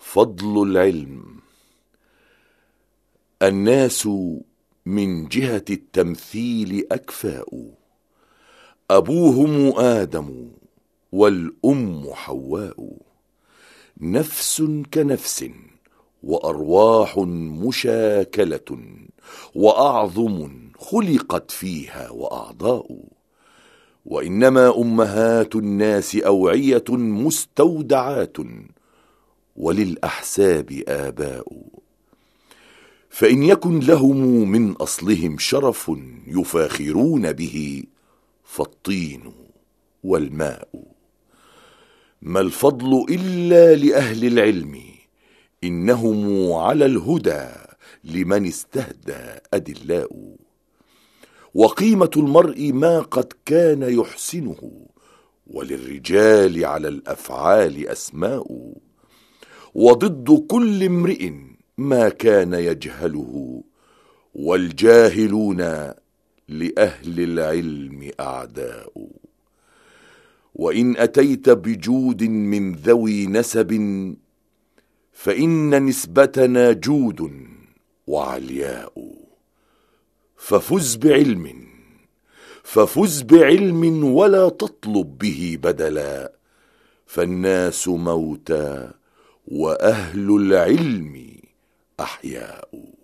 فضل العلم. الناس من جهة التمثيل أكفاء، أبوهم آدم والأم حواء، نفس كنفس وأرواح مشاكلة، وأعظم خلقت فيها وأعضاء، وإنما أمهات الناس أوعية مستودعات، وللأحساب آباء. فإن يكن لهم من أصلهم شرف يفاخرون به، فالطين والماء. ما الفضل إلا لأهل العلم، إنهم على الهدى لمن استهدى أدلاء. وقيمة المرء ما قد كان يحسنه، وللرجال على الأفعال أسماء. وضد كل امرئ ما كان يجهله، والجاهلون لأهل العلم أعداء. وإن أتيت بجود من ذوي نسب، فإن نسبتنا جود وعلياء. ففز بعلم ولا تطلب به بدلا، فالناس موتى وأهل العلم أحياء.